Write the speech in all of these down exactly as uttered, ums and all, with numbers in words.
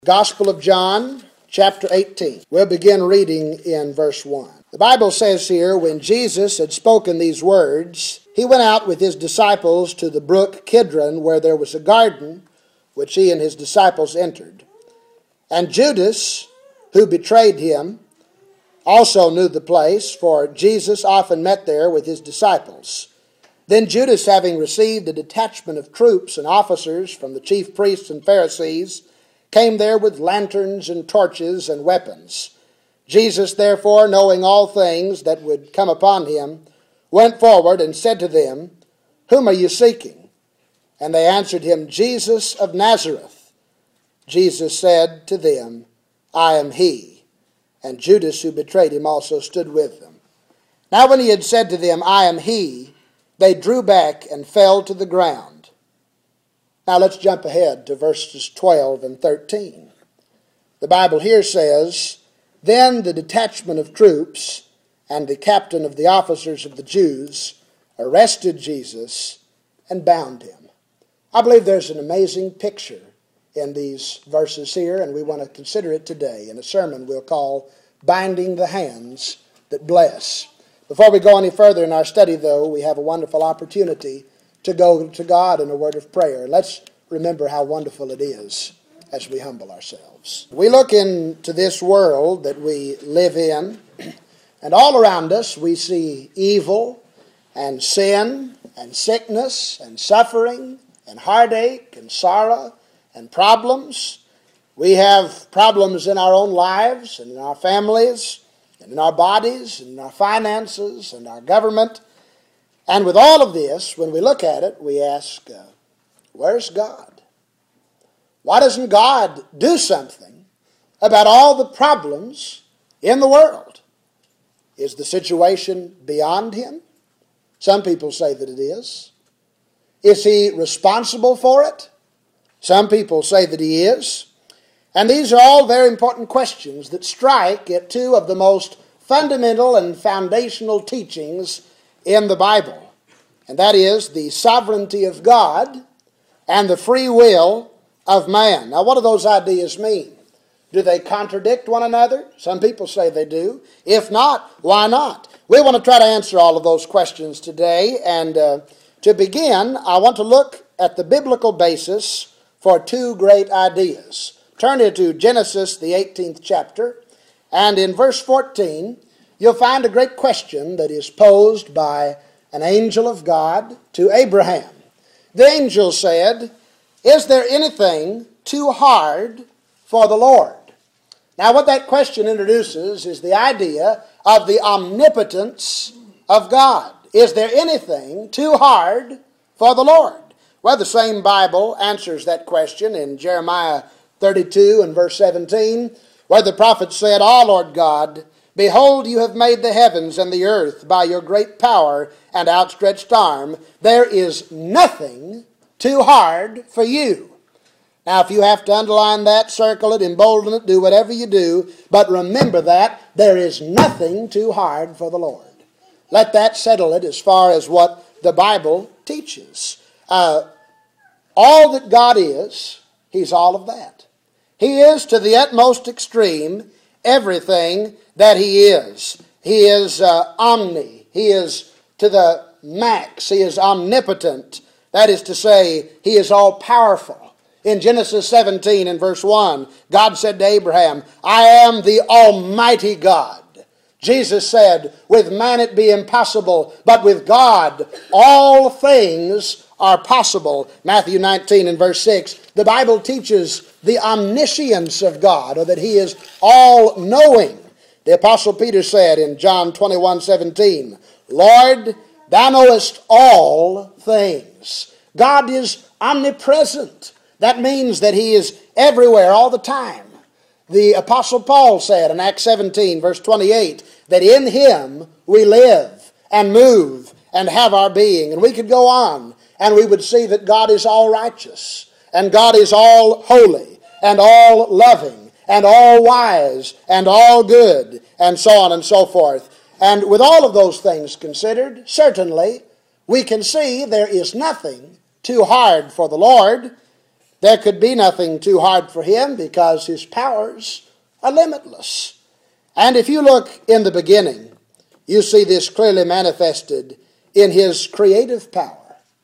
Gospel of John, chapter eighteen. We'll begin reading in verse one. The Bible says here, when Jesus had spoken these words, he went out with his disciples to the brook Kidron, where there was a garden, which he and his disciples entered. And Judas, who betrayed him, also knew the place, for Jesus often met there with his disciples. Then Judas, having received a detachment of troops and officers from the chief priests and Pharisees, came there with lanterns and torches and weapons. Jesus, therefore, knowing all things that would come upon him, went forward and said to them, "Whom are you seeking?" And they answered him, "Jesus of Nazareth." Jesus said to them, "I am he." And Judas, who betrayed him, also stood with them. Now when he had said to them, "I am he," they drew back and fell to the ground. Now let's jump ahead to verses twelve and thirteen. The Bible here says, "Then the detachment of troops and the captain of the officers of the Jews arrested Jesus and bound him." I believe there's an amazing picture in these verses here, and we want to consider it today in a sermon we'll call Binding the Hands That Bless. Before we go any further in our study, though, we have a wonderful opportunity to go to God in a word of prayer. Let's remember how wonderful it is as we humble ourselves. We look into this world that we live in, and all around us we see evil and sin and sickness and suffering and heartache and sorrow and problems. We have problems in our own lives and in our families and in our bodies and in our finances and our government. And with all of this, when we look at it, we ask, uh, where's God? Why doesn't God do something about all the problems in the world? Is the situation beyond him? Some people say that it is. Is he responsible for it? Some people say that he is. And these are all very important questions that strike at two of the most fundamental and foundational teachings in the Bible, and that is the sovereignty of God and the free will of man. Now, what do those ideas mean? Do they contradict one another? Some people say they do. If not, why not? We want to try to answer all of those questions today, and uh, to begin, I want to look at the biblical basis for two great ideas. Turn to Genesis, the eighteenth chapter, and in verse fourteen, you'll find a great question that is posed by an angel of God to Abraham. The angel said, "Is there anything too hard for the Lord?" Now what that question introduces is the idea of the omnipotence of God. Is there anything too hard for the Lord? Well, the same Bible answers that question in Jeremiah thirty-two and verse seventeen, where the prophet said, "Ah, Lord God, behold, you have made the heavens and the earth by your great power and outstretched arm. There is nothing too hard for you." Now, if you have to underline that, circle it, embolden it, do whatever you do, but remember that there is nothing too hard for the Lord. Let that settle it as far as what the Bible teaches. Uh, all that God is, he's all of that. He is to the utmost extreme everything that he is. He is uh, omni. He is to the max. He is omnipotent. That is to say, he is all-powerful. In Genesis seventeen and verse one, God said to Abraham, "I am the Almighty God." Jesus said, "With man it be impossible, but with God all things are possible." Matthew nineteen and verse six, the Bible teaches the omniscience of God, or that he is all-knowing. The Apostle Peter said in John twenty-one seventeen, "Lord, thou knowest all things." God is omnipresent. That means that he is everywhere all the time. The Apostle Paul said in Acts seventeen verse twenty-eight that in him we live and move and have our being. And we could go on and we would see that God is all righteous and God is all holy and all loving and all wise and all good and so on and so forth. And with all of those things considered, certainly we can see there is nothing too hard for the Lord. There could be nothing too hard for him because his powers are limitless. And if you look in the beginning, you see this clearly manifested in his creative power.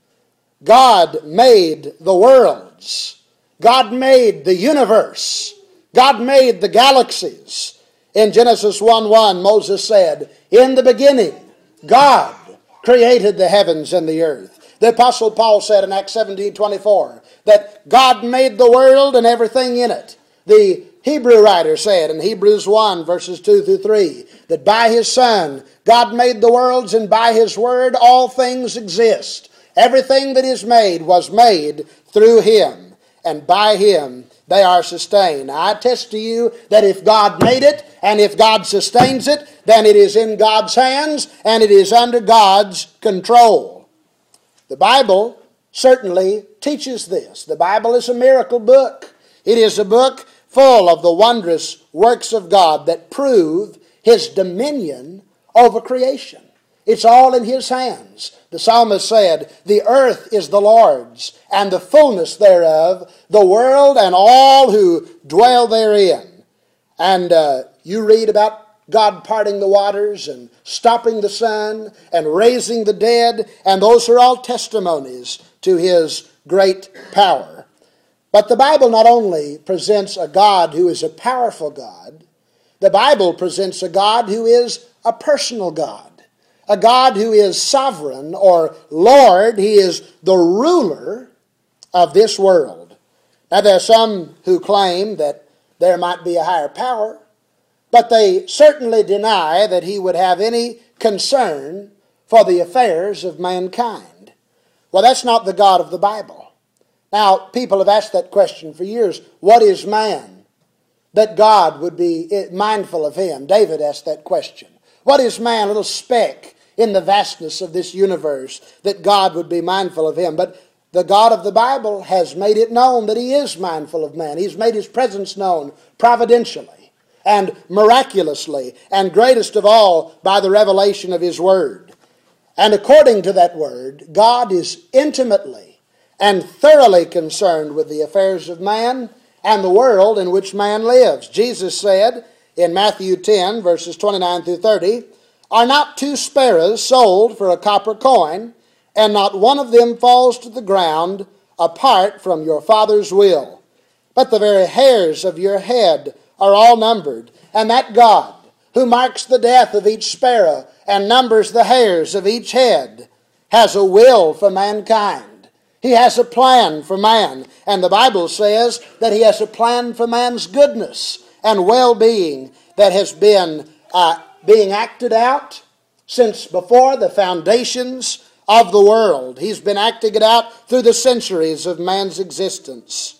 God made the worlds. God made the universe. God made the galaxies. In Genesis one one, Moses said, "In the beginning, God created the heavens and the earth." The Apostle Paul said in Acts seventeen twenty-four that God made the world and everything in it. The Hebrew writer said in Hebrews one, verses two through three, that by his Son, God made the worlds, and by his word all things exist. Everything that is made was made through him, and by him they are sustained. I attest to you that if God made it, and if God sustains it, then it is in God's hands, and it is under God's control. The Bible certainly teaches this. The Bible is a miracle book. It is a book full of the wondrous works of God that prove his dominion over creation. It's all in his hands. The psalmist said, "The earth is the Lord's, and the fullness thereof, the world and all who dwell therein." And uh, you read about God parting the waters and stopping the sun and raising the dead, and those are all testimonies to his great power. But the Bible not only presents a God who is a powerful God, the Bible presents a God who is a personal God, a God who is sovereign or Lord. He is the ruler of this world. Now there are some who claim that there might be a higher power, but they certainly deny that he would have any concern for the affairs of mankind. Well, that's not the God of the Bible. Now, people have asked that question for years. What is man that God would be mindful of him? David asked that question. What is man, a little speck in the vastness of this universe, that God would be mindful of him? But the God of the Bible has made it known that he is mindful of man. He's made his presence known providentially and miraculously, and greatest of all by the revelation of his word. And according to that word, God is intimately and thoroughly concerned with the affairs of man and the world in which man lives. Jesus said in Matthew ten, verses twenty-nine through thirty, "Are not two sparrows sold for a copper coin, and not one of them falls to the ground apart from your Father's will? But the very hairs of your head are all numbered. And that God, who marks the death of each sparrow and numbers the hairs of each head, has a will for mankind." He has a plan for man. And the Bible says that he has a plan for man's goodness and well-being that has been uh, being acted out since before the foundations of the world. He's been acting it out through the centuries of man's existence.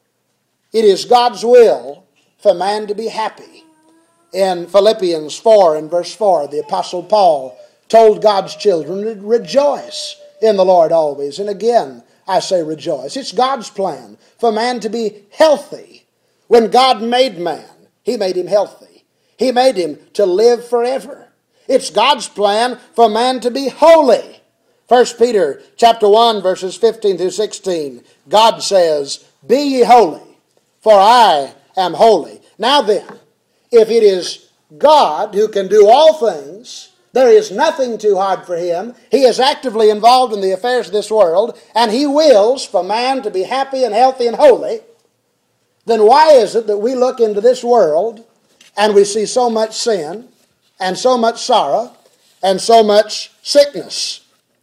It is God's will for man to be happy. In Philippians four and verse four, the Apostle Paul told God's children to rejoice in the Lord always. And again, I say rejoice. It's God's plan for man to be healthy. When God made man, he made him healthy. He made him to live forever. It's God's plan for man to be holy. First Peter chapter one, verses fifteen through sixteen, God says, "Be ye holy, for I am holy." Now then, if it is God who can do all things, there is nothing too hard for him. He is actively involved in the affairs of this world, and he wills for man to be happy and healthy and holy. Then why is it that we look into this world and we see so much sin and so much sorrow and so much sickness?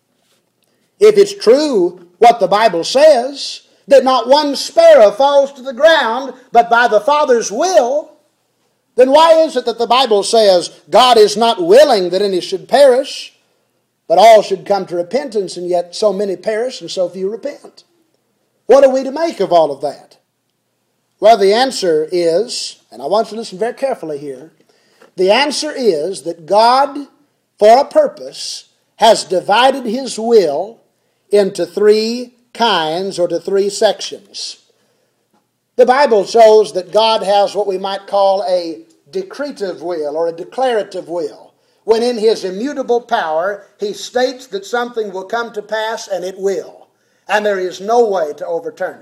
If it's true what the Bible says, that not one sparrow falls to the ground but by the Father's will, then why is it that the Bible says God is not willing that any should perish, but all should come to repentance, and yet so many perish and so few repent? What are we to make of all of that? Well, the answer is, and I want you to listen very carefully here, the answer is that God, for a purpose, has divided his will into three kinds or to three sections. The Bible shows that God has what we might call a decretive will or a declarative will, when in his immutable power he states that something will come to pass, and it will, and there is no way to overturn it.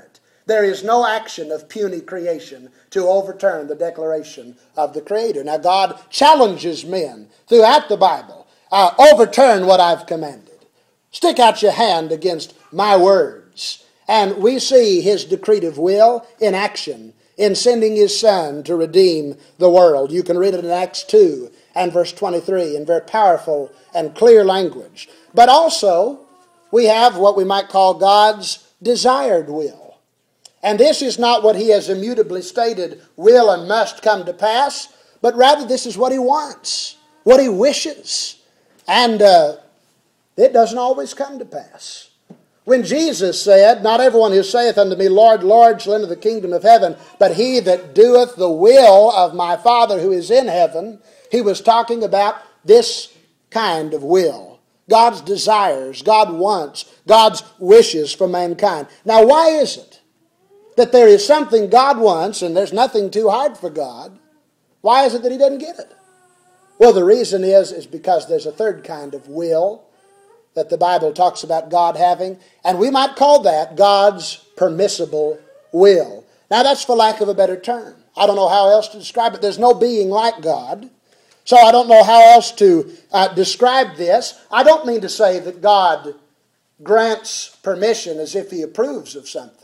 There is no action of puny creation to overturn the declaration of the Creator. Now God challenges men throughout the Bible. Uh, overturn what I've commanded. Stick out your hand against my words. And we see His decretive will in action in sending His Son to redeem the world. You can read it in Acts two and verse twenty-three in very powerful and clear language. But also, we have what we might call God's desired will. And this is not what He has immutably stated will and must come to pass, but rather this is what He wants, what He wishes. And uh, it doesn't always come to pass. When Jesus said, "Not everyone who saith unto me, Lord, Lord, shall enter the kingdom of heaven, but he that doeth the will of my Father who is in heaven," He was talking about this kind of will. God's desires, God wants, God's wishes for mankind. Now, why is it that there is something God wants and there's nothing too hard for God? Why is it that He doesn't get it? Well, the reason is, is because there's a third kind of will that the Bible talks about God having, and we might call that God's permissible will. Now, that's for lack of a better term. I don't know how else to describe it. There's no being like God, so I don't know how else to uh, describe this. I don't mean to say that God grants permission as if He approves of something.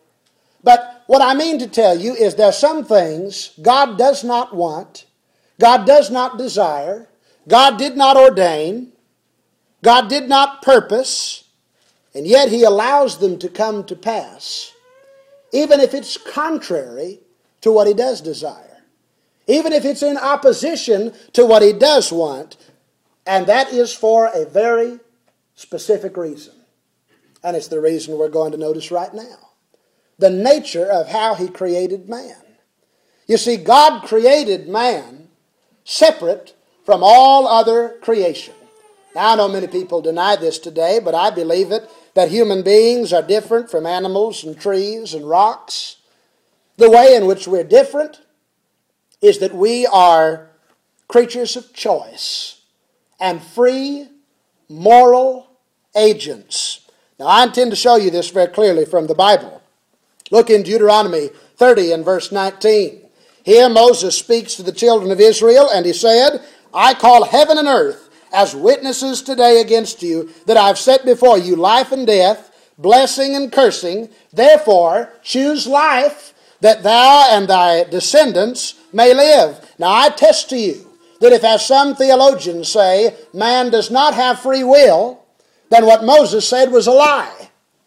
But what I mean to tell you is there are some things God does not want, God does not desire, God did not ordain, God did not purpose, and yet He allows them to come to pass, even if it's contrary to what He does desire, even if it's in opposition to what He does want, and that is for a very specific reason. And it's the reason we're going to notice right now. The nature of how He created man. You see, God created man separate from all other creation. Now, I know many people deny this today, but I believe it, that human beings are different from animals and trees and rocks. The way in which we're different is that we are creatures of choice and free moral agents. Now, I intend to show you this very clearly from the Bible. Look in Deuteronomy thirty and verse nineteen. Here Moses speaks to the children of Israel, and he said, "I call heaven and earth as witnesses today against you, that I have set before you life and death, blessing and cursing. Therefore choose life, that thou and thy descendants may live." Now I attest to you that if, as some theologians say, man does not have free will, then what Moses said was a lie.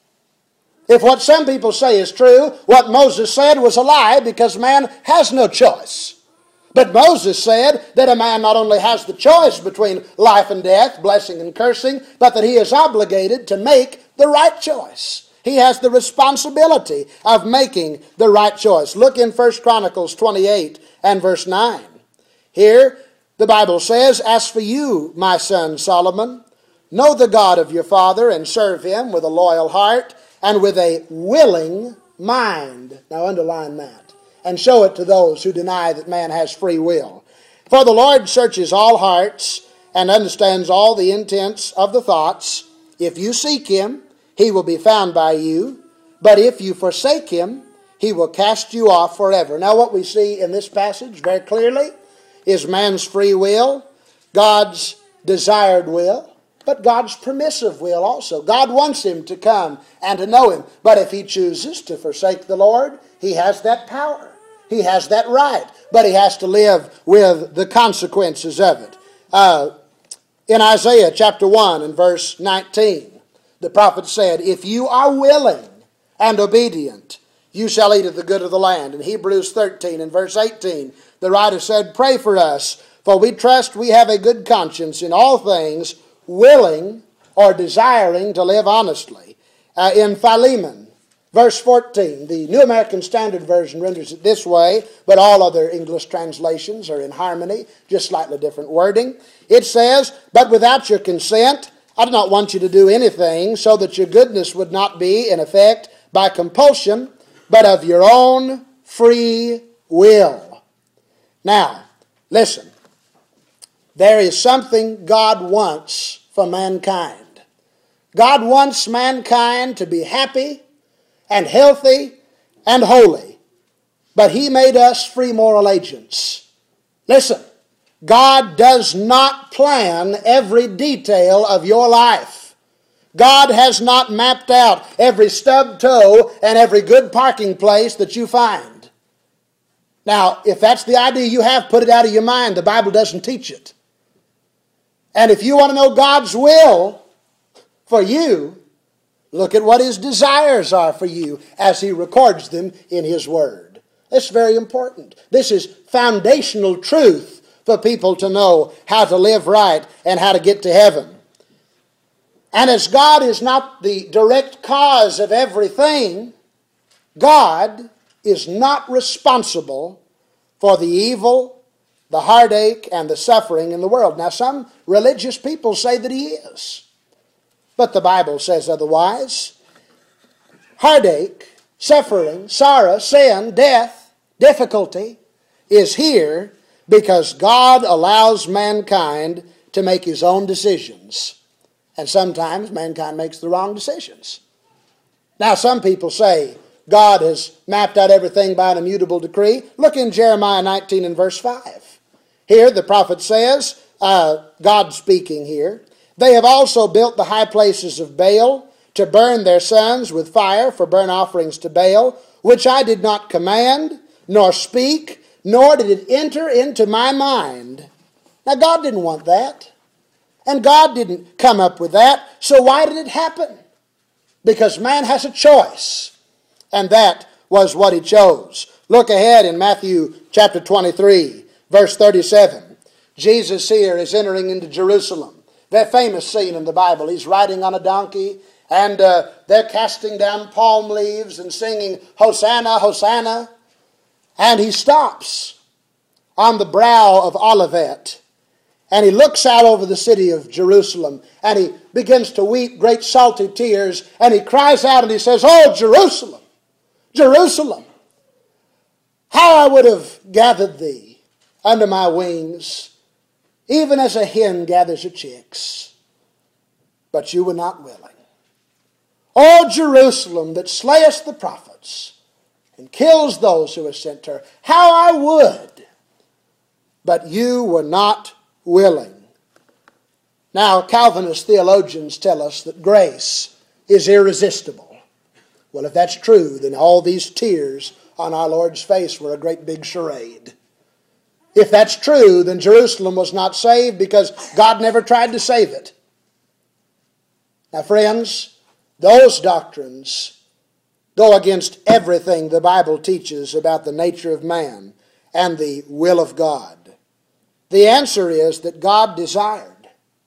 If what some people say is true, what Moses said was a lie, because man has no choice. But Moses said that a man not only has the choice between life and death, blessing and cursing, but that he is obligated to make the right choice. He has the responsibility of making the right choice. Look in First Chronicles twenty-eight and verse nine. Here the Bible says, "As for you, my son Solomon, know the God of your father and serve Him with a loyal heart and with a willing mind." Now underline that. And show it to those who deny that man has free will. "For the Lord searches all hearts and understands all the intents of the thoughts. If you seek Him, He will be found by you. But if you forsake Him, He will cast you off forever." Now what we see in this passage very clearly is man's free will, God's desired will, but God's permissive will also. God wants him to come and to know Him. But if he chooses to forsake the Lord, he has that power. He has that right. But he has to live with the consequences of it. Uh, in Isaiah chapter one and verse nineteen, the prophet said, "If you are willing and obedient, you shall eat of the good of the land." In Hebrews thirteen and verse eighteen, the writer said, "Pray for us, for we trust we have a good conscience in all things, willing or desiring to live honestly." Uh, in Philemon, verse fourteen, the New American Standard Version renders it this way, but all other English translations are in harmony, just slightly different wording. It says, "But without your consent, I do not want you to do anything, so that your goodness would not be in effect by compulsion, but of your own free will." Now, listen. There is something God wants for mankind. God wants mankind to be happy and healthy and holy, but He made us free moral agents. Listen, God does not plan every detail of your life. God has not mapped out every stub toe and every good parking place that you find. Now, if that's the idea you have, put it out of your mind. The Bible doesn't teach it. And if you want to know God's will for you, look at what His desires are for you as He records them in His Word. It's very important. This is foundational truth for people to know how to live right and how to get to heaven. And as God is not the direct cause of everything, God is not responsible for the evil, the heartache, and the suffering in the world. Now, some religious people say that He is, but the Bible says otherwise. Heartache, suffering, sorrow, sin, death, difficulty is here because God allows mankind to make his own decisions. And sometimes mankind makes the wrong decisions. Now, some people say God has mapped out everything by an immutable decree. Look in Jeremiah nineteen and verse five. Here the prophet says, uh, God speaking here, they have also built the high places of Baal to burn their sons with fire for burnt offerings to Baal, which I did not command, nor speak, nor did it enter into my mind. Now, God didn't want that. And God didn't come up with that. So why did it happen? Because man has a choice. And that was what he chose. Look ahead in Matthew chapter twenty-three, verse thirty-seven. Jesus here is entering into Jerusalem. Very famous scene in the Bible. He's riding on a donkey, and uh, they're casting down palm leaves and singing, Hosanna, Hosanna. And he stops on the brow of Olivet, and he looks out over the city of Jerusalem, and he begins to weep great salty tears, and he cries out and he says, Oh, Jerusalem, Jerusalem, how I would have gathered thee under my wings, even as a hen gathers her chicks, but you were not willing. O Jerusalem, that slayest the prophets, and kills those who are sent to her, how I would, but you were not willing. Now, Calvinist theologians tell us that grace is irresistible. Well, if that's true, then all these tears on our Lord's face were a great big charade. If that's true, then Jerusalem was not saved because God never tried to save it. Now, friends, those doctrines go against everything the Bible teaches about the nature of man and the will of God. The answer is that God desired.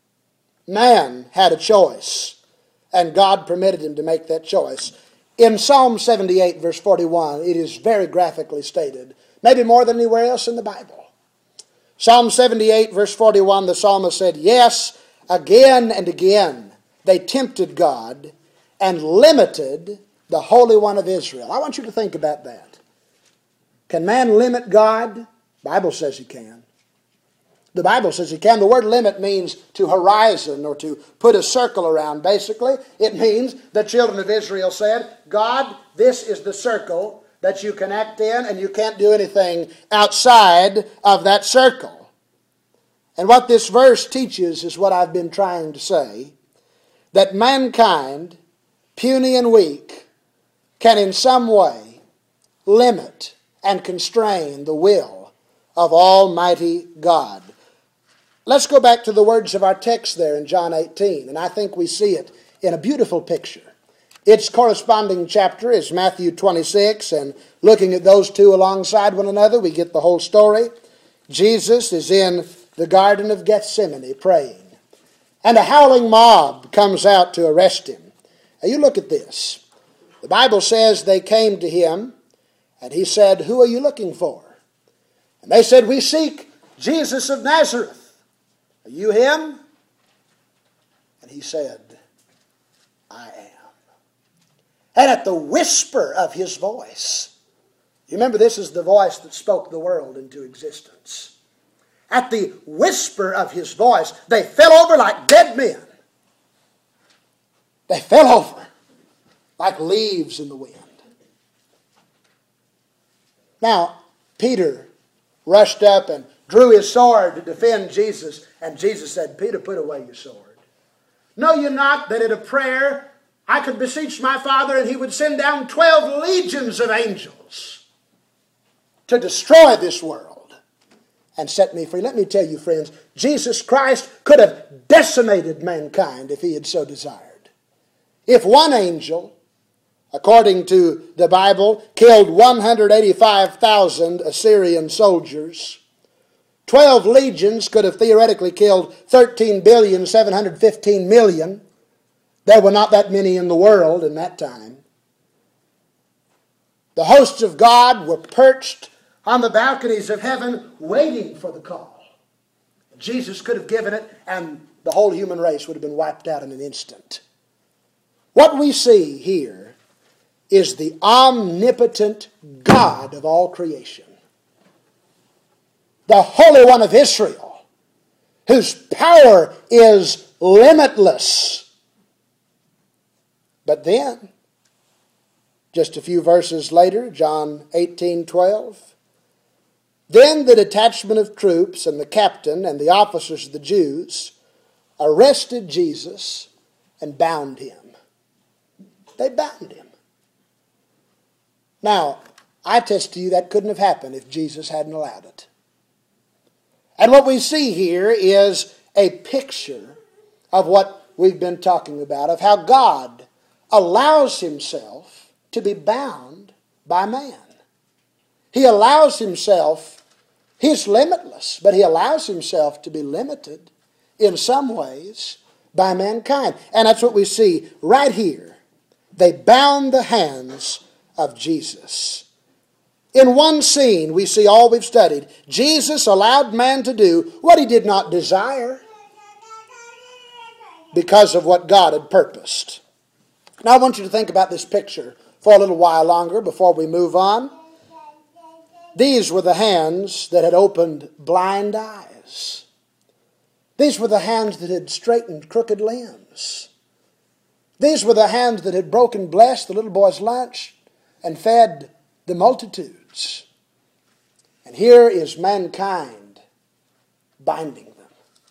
Man had a choice, and God permitted him to make that choice. In Psalm seventy-eight, verse forty-one, it is very graphically stated, maybe more than anywhere else in the Bible. Psalm seventy-eight, verse forty-one, the psalmist said, Yes, again and again they tempted God and limited the Holy One of Israel. I want you to think about that. Can man limit God? The Bible says he can. The Bible says he can. The word limit means to horizon or to put a circle around. Basically, it means the children of Israel said, God, this is the circle that you can act in, and you can't do anything outside of that circle. And what this verse teaches is what I've been trying to say, that mankind, puny and weak, can in some way limit and constrain the will of Almighty God. Let's go back to the words of our text there in John eighteen, and I think we see it in a beautiful picture. Its corresponding chapter is Matthew twenty-six, and looking at those two alongside one another, we get the whole story. Jesus is in the Garden of Gethsemane praying, and a howling mob comes out to arrest him. Now you look at this. The Bible says they came to him, and he said, Who are you looking for? And they said, We seek Jesus of Nazareth. Are you him? And he said, I am. And at the whisper of his voice, you remember this is the voice that spoke the world into existence. At the whisper of his voice, they fell over like dead men. They fell over like leaves in the wind. Now, Peter rushed up and drew his sword to defend Jesus, and Jesus said, Peter, put away your sword. Know you not that at a prayer I could beseech my Father, and he would send down twelve legions of angels to destroy this world and set me free? Let me tell you, friends, Jesus Christ could have decimated mankind if he had so desired. If one angel, according to the Bible, killed one hundred eighty-five thousand Assyrian soldiers, twelve legions could have theoretically killed thirteen billion seven hundred fifteen million. There were not that many in the world in that time. The hosts of God were perched on the balconies of heaven waiting for the call. Jesus could have given it, and the whole human race would have been wiped out in an instant. What we see here is the omnipotent God of all creation, the Holy One of Israel, whose power is limitless. But then, just a few verses later, John eighteen twelve, then the detachment of troops and the captain and the officers of the Jews arrested Jesus and bound him. They bound him. Now, I attest to you that couldn't have happened if Jesus hadn't allowed it. And what we see here is a picture of what we've been talking about, of how God allows himself to be bound by man. He allows himself, he's limitless, but he allows himself to be limited in some ways by mankind. And that's what we see right here. They bound the hands of Jesus. In one scene, we see all we've studied. Jesus allowed man to do what he did not desire because of what God had purposed. Now I want you to think about this picture for a little while longer before we move on. These were the hands that had opened blind eyes. These were the hands that had straightened crooked limbs. These were the hands that had broken, blessed the little boy's lunch and fed the multitudes. And here is mankind binding them.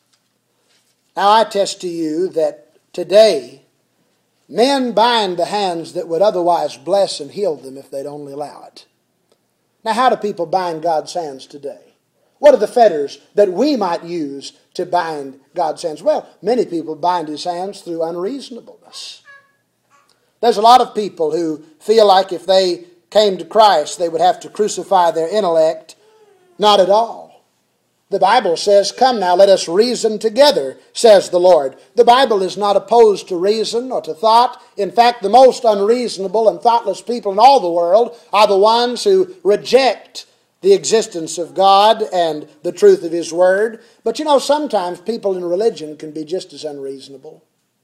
Now I attest to you that today men bind the hands that would otherwise bless and heal them if they'd only allow it. Now, how do people bind God's hands today? What are the fetters that we might use to bind God's hands? Well, many people bind his hands through unreasonableness. There's a lot of people who feel like if they came to Christ, they would have to crucify their intellect. Not at all. The Bible says, come now, let us reason together, says the Lord. The Bible is not opposed to reason or to thought. In fact, the most unreasonable and thoughtless people in all the world are the ones who reject the existence of God and the truth of His Word. But you know, sometimes people in religion can be just as unreasonable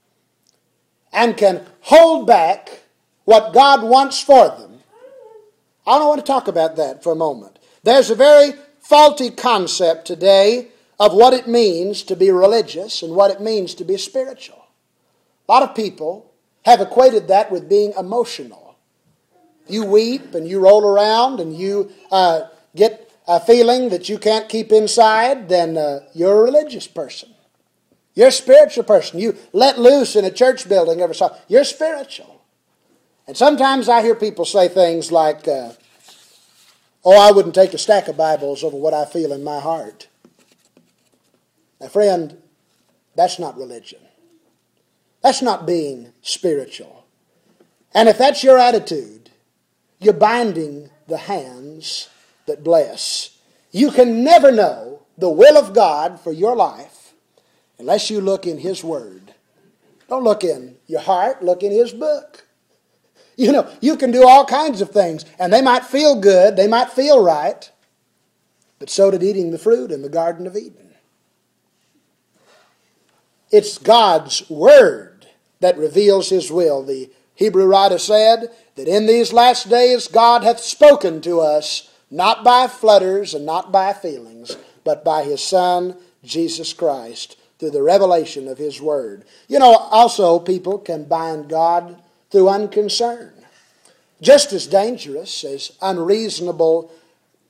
and can hold back what God wants for them. I don't want to talk about that for a moment. There's a very faulty concept today of what it means to be religious and what it means to be spiritual. A lot of people have equated that with being emotional. You weep and you roll around and you uh, get a feeling that you can't keep inside, then uh, you're a religious person. You're a spiritual person. You let loose in a church building every so you're spiritual. And sometimes I hear people say things like, uh, oh, I wouldn't take a stack of Bibles over what I feel in my heart. Now, friend, that's not religion. That's not being spiritual. And if that's your attitude, you're binding the hands that bless. You can never know the will of God for your life unless you look in His Word. Don't look in your heart, look in His book. You know, you can do all kinds of things, and they might feel good, they might feel right, but so did eating the fruit in the Garden of Eden. It's God's Word that reveals His will. The Hebrew writer said that in these last days God hath spoken to us, not by flutters and not by feelings, but by His Son, Jesus Christ, through the revelation of His Word. You know, also people can bind God through unconcern. Just as dangerous as unreasonable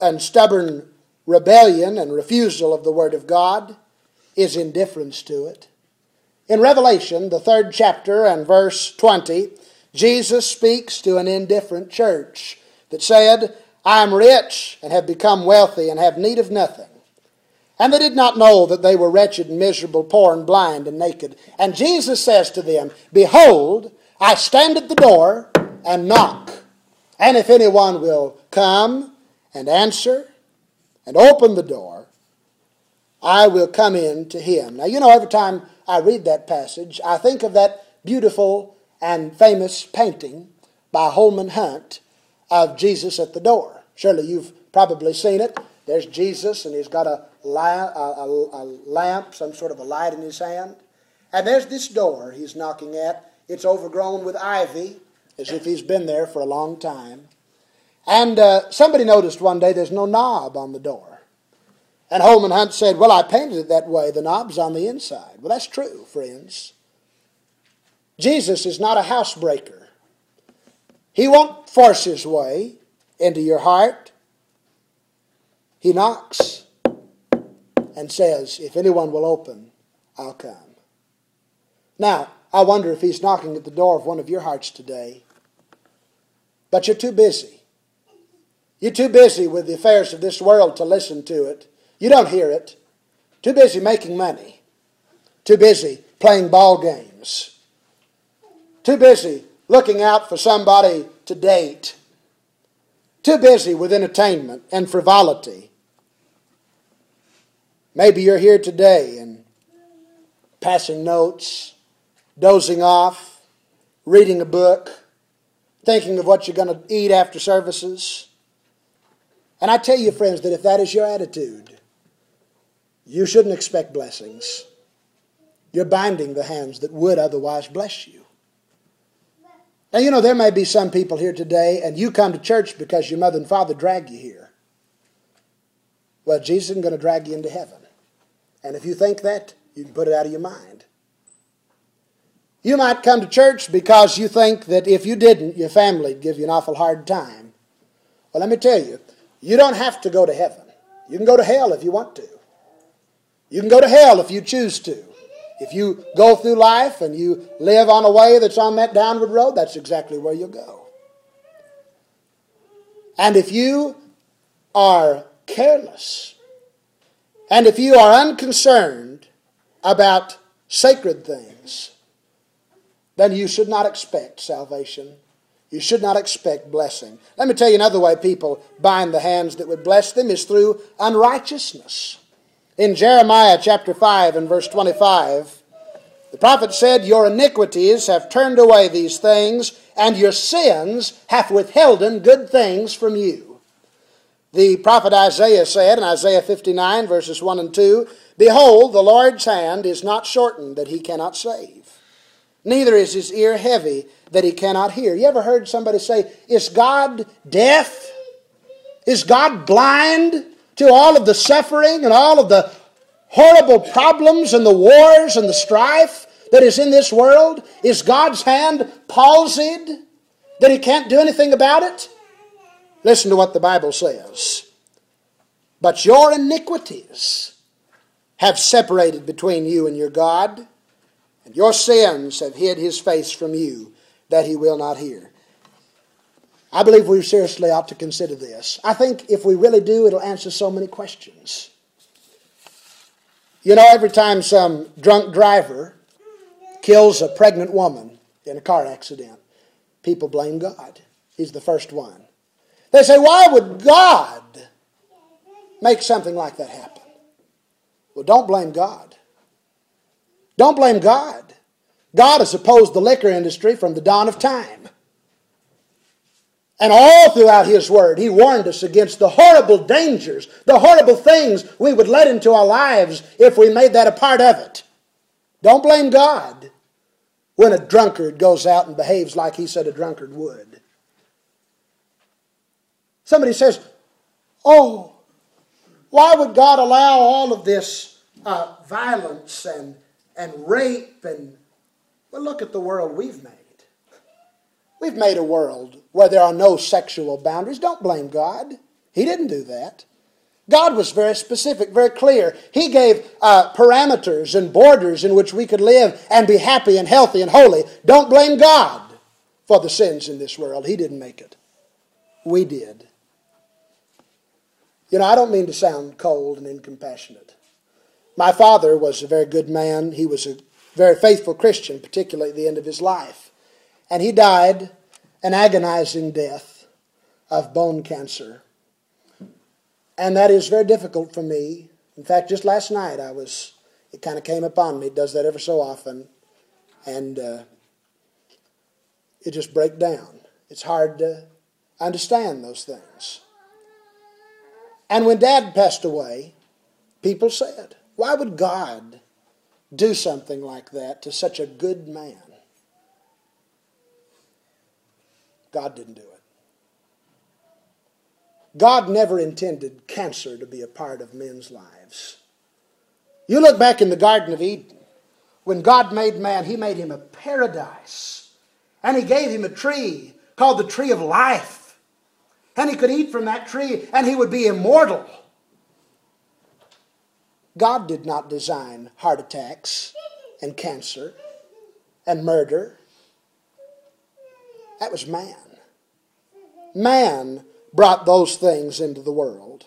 and stubborn rebellion and refusal of the Word of God is indifference to it. In Revelation, the third chapter and verse twenty, Jesus speaks to an indifferent church that said, I am rich and have become wealthy and have need of nothing. And they did not know that they were wretched and miserable, poor and blind and naked. And Jesus says to them, Behold, I stand at the door and knock. And if anyone will come and answer and open the door, I will come in to him. Now, you know, every time I read that passage, I think of that beautiful and famous painting by Holman Hunt of Jesus at the door. Surely you've probably seen it. There's Jesus, and he's got a, lamp, a, a, a lamp, some sort of a light in his hand. And there's this door he's knocking at. It's overgrown with ivy, as if he's been there for a long time. And uh, somebody noticed one day there's no knob on the door. And Holman Hunt said, well, I painted it that way. The knob's on the inside. Well, that's true, friends. Jesus is not a housebreaker. He won't force his way into your heart. He knocks and says, if anyone will open, I'll come. Now, I wonder if he's knocking at the door of one of your hearts today. But you're too busy. You're too busy with the affairs of this world to listen to it. You don't hear it. Too busy making money. Too busy playing ball games. Too busy looking out for somebody to date. Too busy with entertainment and frivolity. Maybe you're here today and passing notes, dozing off, reading a book, thinking of what you're going to eat after services. And I tell you, friends, that if that is your attitude, you shouldn't expect blessings. You're binding the hands that would otherwise bless you. Now, you know, there may be some people here today, and you come to church because your mother and father drag you here. Well, Jesus isn't going to drag you into heaven. And if you think that, you can put it out of your mind. You might come to church because you think that if you didn't, your family would give you an awful hard time. Well, let me tell you, you don't have to go to heaven. You can go to hell if you want to. You can go to hell if you choose to. If you go through life and you live on a way that's on that downward road, that's exactly where you'll go. And if you are careless, and if you are unconcerned about sacred things, then you should not expect salvation. You should not expect blessing. Let me tell you another way people bind the hands that would bless them is through unrighteousness. In Jeremiah chapter five and verse twenty-five, the prophet said, Your iniquities have turned away these things, and your sins have withholden good things from you. The prophet Isaiah said in Isaiah fifty-nine verses one and two, Behold, the Lord's hand is not shortened that he cannot save, neither is his ear heavy that he cannot hear. You ever heard somebody say, is God deaf? Is God blind to all of the suffering and all of the horrible problems and the wars and the strife that is in this world? Is God's hand palsied that he can't do anything about it? Listen to what the Bible says. But your iniquities have separated between you and your God, and your sins have hid his face from you, that he will not hear. I believe we seriously ought to consider this. I think if we really do, it'll answer so many questions. You know, every time some drunk driver kills a pregnant woman in a car accident, people blame God. He's the first one. They say, why would God make something like that happen? Well, don't blame God. Don't blame God. God has opposed the liquor industry from the dawn of time. And all throughout his word, he warned us against the horrible dangers, the horrible things we would let into our lives if we made that a part of it. Don't blame God when a drunkard goes out and behaves like he said a drunkard would. Somebody says, oh, why would God allow all of this uh, violence and, and rape? And well, look at the world we've made. We've made a world where there are no sexual boundaries. Don't blame God. He didn't do that. God was very specific, very clear. He gave uh, parameters and borders in which we could live and be happy and healthy and holy. Don't blame God for the sins in this world. He didn't make it. We did. You know, I don't mean to sound cold and incompassionate. My father was a very good man. He was a very faithful Christian, particularly at the end of his life. And he died an agonizing death of bone cancer. And that is very difficult for me. In fact, just last night I was, it kind of came upon me. It does that ever so often. And uh, it just breaks down. It's hard to understand those things. And when Dad passed away, people said, why would God do something like that to such a good man? God didn't do it. God never intended cancer to be a part of men's lives. You look back in the Garden of Eden. When God made man, He made him a paradise. And He gave him a tree called the tree of life. And he could eat from that tree and he would be immortal. God did not design heart attacks and cancer and murder. That was man. Man brought those things into the world.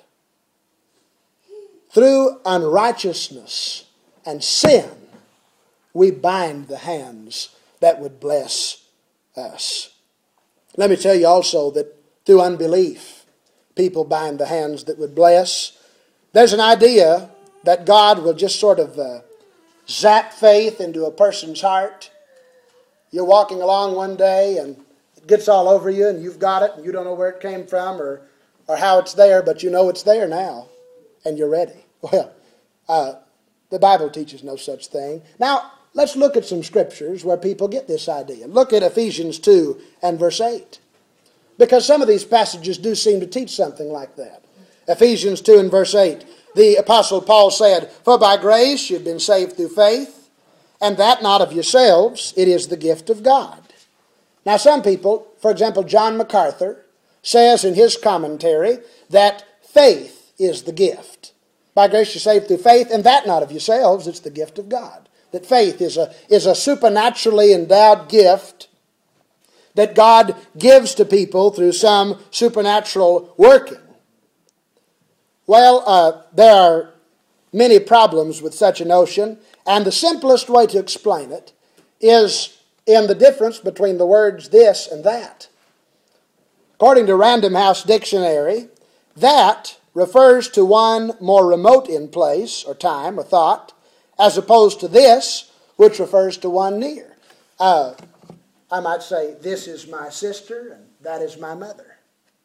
Through unrighteousness and sin, we bind the hands that would bless us. Let me tell you also that through unbelief, people bind the hands that would bless. There's an idea that God will just sort of uh, zap faith into a person's heart. You're walking along one day and it gets all over you and you've got it and you don't know where it came from or, or how it's there, but you know it's there now and you're ready. Well, uh, the Bible teaches no such thing. Now, let's look at some scriptures where people get this idea. Look at Ephesians two and verse eight. Because some of these passages do seem to teach something like that. Ephesians two and verse eight. The Apostle Paul said, for by grace you've been saved through faith, and that not of yourselves, it is the gift of God. Now some people, for example, John MacArthur, says in his commentary that faith is the gift. By grace you're saved through faith, and that not of yourselves, it's the gift of God. That faith is a, is a supernaturally endowed gift that God gives to people through some supernatural working. Well, uh, there are many problems with such a notion, and the simplest way to explain it is in the difference between the words this and that. According to Random House Dictionary, that refers to one more remote in place or time or thought, as opposed to this, which refers to one near. Uh, I might say, this is my sister and that is my mother.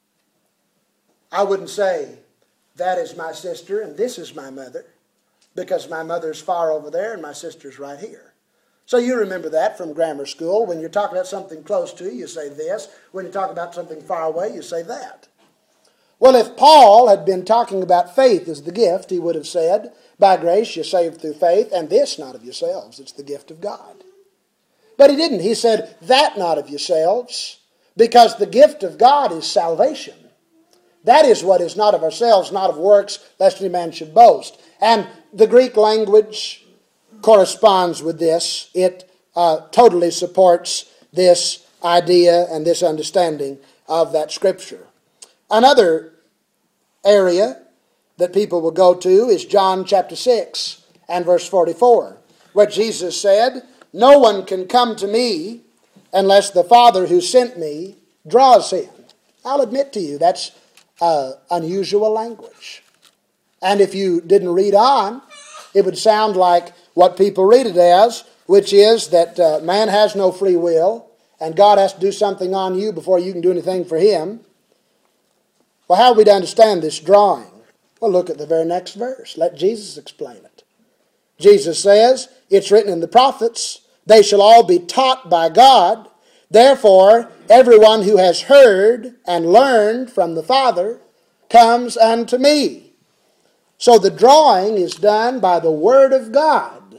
I wouldn't say, that is my sister and this is my mother, because my mother's far over there and my sister's right here. So you remember that from grammar school. When you're talking about something close to you, you say this. When you talk about something far away, you say that. Well, if Paul had been talking about faith as the gift, he would have said, by grace you're saved through faith, and this not of yourselves, it's the gift of God. But he didn't. He said, that not of yourselves, because the gift of God is salvation. That is what is not of ourselves, not of works, lest any man should boast. And the Greek language corresponds with this. It uh, totally supports this idea and this understanding of that scripture. Another area that people will go to is John chapter six and verse forty-four, where Jesus said, no one can come to me unless the Father who sent me draws him. I'll admit to you, that's uh, unusual language. And if you didn't read on, it would sound like what people read it as, which is that uh, man has no free will, and God has to do something on you before you can do anything for him. Well, how are we to understand this drawing? Well, look at the very next verse. Let Jesus explain it. Jesus says, it's written in the prophets, they shall all be taught by God. Therefore, everyone who has heard and learned from the Father comes unto me. So the drawing is done by the Word of God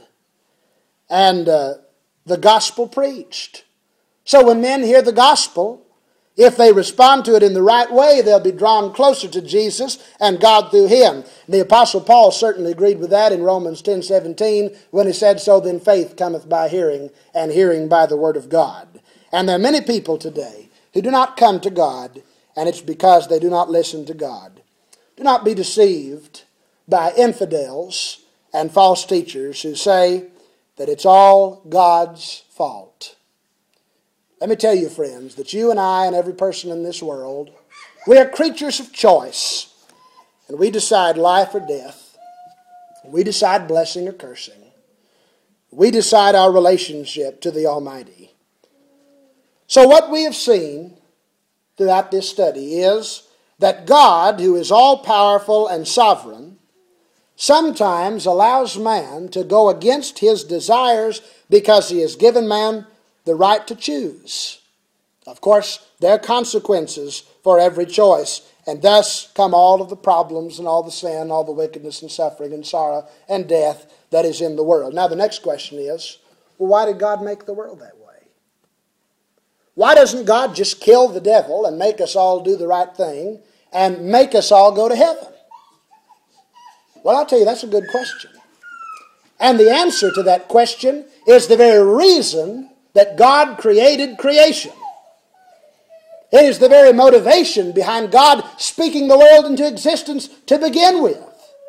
and uh, the gospel preached. So when men hear the gospel, If they respond to it in the right way, they'll be drawn closer to Jesus and God through him. The Apostle Paul certainly agreed with that in Romans ten seventeen when he said, "So then faith cometh by hearing, and hearing by the word of God." And there are many people today who do not come to God, and it's because they do not listen to God. Do not be deceived by infidels and false teachers who say that it's all God's fault. Let me tell you, friends, that you and I and every person in this world, we are creatures of choice. And we decide life or death. We decide blessing or cursing. We decide our relationship to the Almighty. So what we have seen throughout this study is that God, who is all-powerful and sovereign, sometimes allows man to go against his desires because he has given man the right to choose. Of course, there are consequences for every choice, and thus come all of the problems and all the sin, all the wickedness and suffering and sorrow and death that is in the world. Now the next question is, well, why did God make the world that way? Why doesn't God just kill the devil and make us all do the right thing and make us all go to heaven? Well, I'll tell you, that's a good question. And the answer to that question is the very reason that God created creation. It is the very motivation behind God speaking the world into existence to begin with.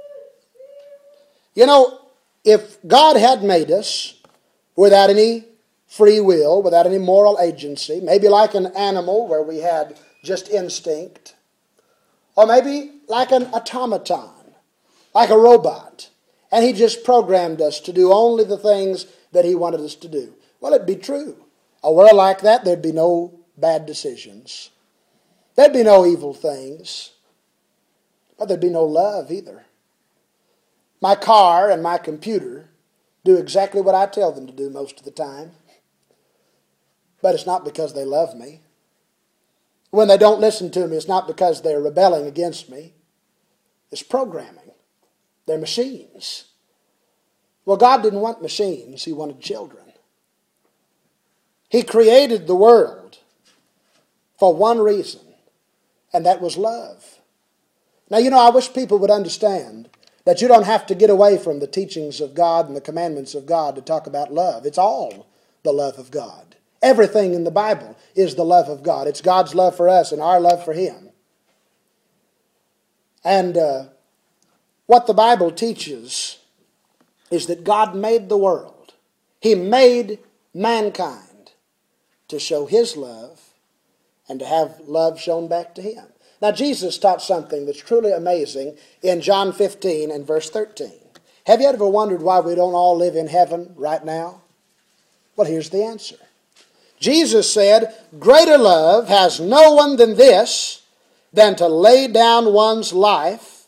You know, if God had made us without any free will, without any moral agency, maybe like an animal where we had just instinct, or maybe like an automaton, like a robot, and he just programmed us to do only the things that he wanted us to do. Well, it'd be true. A world like that, there'd be no bad decisions. There'd be no evil things. But there'd be no love either. My car and my computer do exactly what I tell them to do most of the time. But it's not because they love me. When they don't listen to me, it's not because they're rebelling against me. It's programming. They're machines. Well, God didn't want machines. He wanted children. He created the world for one reason, and that was love. Now, you know, I wish people would understand that you don't have to get away from the teachings of God and the commandments of God to talk about love. It's all the love of God. Everything in the Bible is the love of God. It's God's love for us and our love for him. And uh, what the Bible teaches is that God made the world. He made mankind to show his love and to have love shown back to him. Now, Jesus taught something that's truly amazing in John fifteen and verse thirteen. Have you ever wondered why we don't all live in heaven right now? Well, here's the answer. Jesus said, "Greater love has no one than this, than to lay down one's life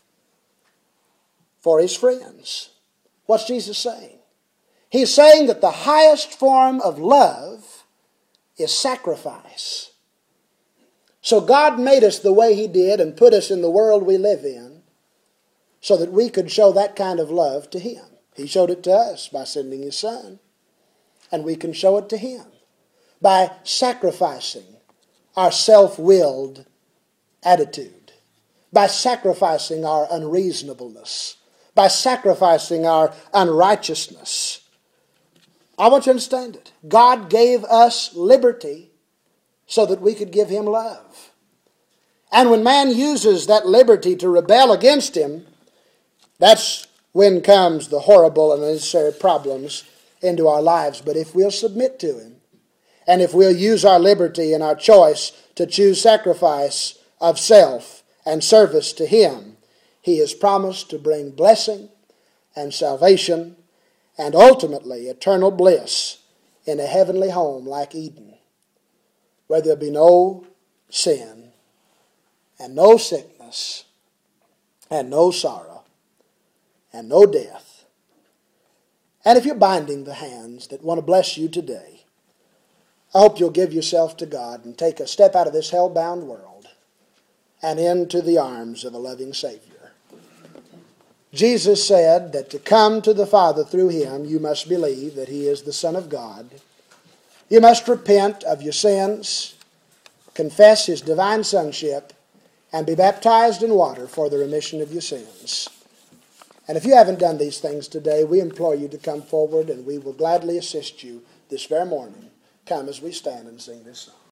for his friends." What's Jesus saying? He's saying that the highest form of love is sacrifice. So God made us the way he did and put us in the world we live in so that we could show that kind of love to him. He showed it to us by sending his Son, and we can show it to him by sacrificing our self-willed attitude, by sacrificing our unreasonableness, by sacrificing our unrighteousness. I want you to understand it. God gave us liberty so that we could give him love. And when man uses that liberty to rebel against him, that's when comes the horrible and unnecessary problems into our lives. But if we'll submit to him, and if we'll use our liberty and our choice to choose sacrifice of self and service to him, he has promised to bring blessing and salvation and ultimately eternal bliss in a heavenly home like Eden, where there'll be no sin and no sickness and no sorrow and no death. And if you're binding the hands that want to bless you today, I hope you'll give yourself to God and take a step out of this hell-bound world and into the arms of a loving Savior. Jesus said that to come to the Father through him, you must believe that he is the Son of God. You must repent of your sins confess his divine sonship, and be baptized in water for the remission of your sins. And if you haven't done these things today, we implore you to come forward, and we will gladly assist you this very morning. Come as we stand and sing this song.